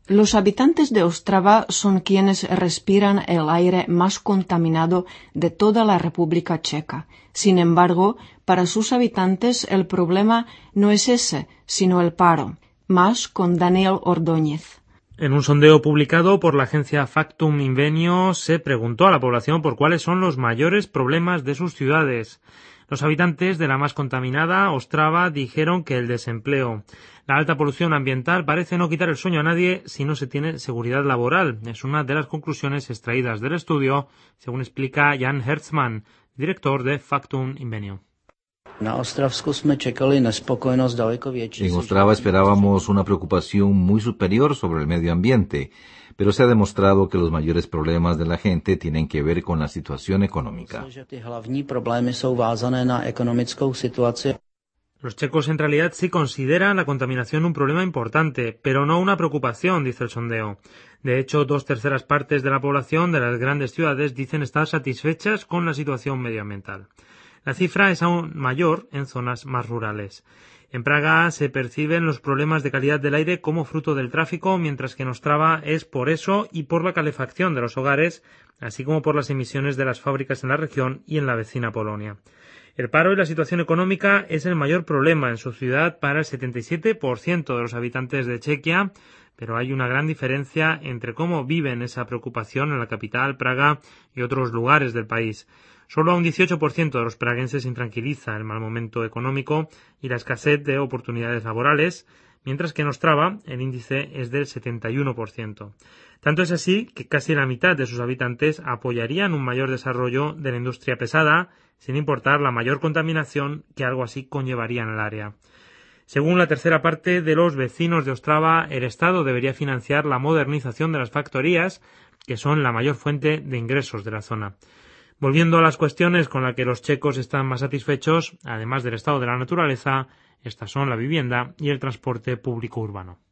Los habitantes de Ostrava son quienes respiran el aire más contaminado de toda la República Checa. Sin embargo, para sus habitantes el problema no es ese, sino el paro. Más con Daniel Ordóñez. En un sondeo publicado por la agencia Factum Invenio se preguntó a la población por cuáles son los mayores problemas de sus ciudades. Los habitantes de la más contaminada, Ostrava, dijeron que el desempleo. La alta polución ambiental parece no quitar el sueño a nadie si no se tiene seguridad laboral. Es una de las conclusiones extraídas del estudio, según explica Jan Herzmann, director de Factum Invenio. En Ostrava esperábamos una preocupación muy superior sobre el medio ambiente, pero se ha demostrado que los mayores problemas de la gente tienen que ver con la situación económica. Los checos en realidad sí consideran la contaminación un problema importante, pero no una preocupación, dice el sondeo. De hecho, 2/3 partes de la población de las grandes ciudades dicen estar satisfechas con la situación medioambiental. La cifra es aún mayor en zonas más rurales. En Praga se perciben los problemas de calidad del aire como fruto del tráfico, mientras que en Ostrava es por eso y por la calefacción de los hogares, así como por las emisiones de las fábricas en la región y en la vecina Polonia. El paro y la situación económica es el mayor problema en su ciudad para el 77% de los habitantes de Chequia, pero hay una gran diferencia entre cómo viven esa preocupación en la capital, Praga, y otros lugares del país. Solo a un 18% de los praguenses se intranquiliza el mal momento económico y la escasez de oportunidades laborales, mientras que en Ostrava el índice es del 71%. Tanto es así que casi la mitad de sus habitantes apoyarían un mayor desarrollo de la industria pesada, sin importar la mayor contaminación que algo así conllevaría en el área. Según la tercera parte de los vecinos de Ostrava, el Estado debería financiar la modernización de las factorías, que son la mayor fuente de ingresos de la zona. Volviendo a las cuestiones con las que los checos están más satisfechos, además del estado de la naturaleza, estas son la vivienda y el transporte público urbano.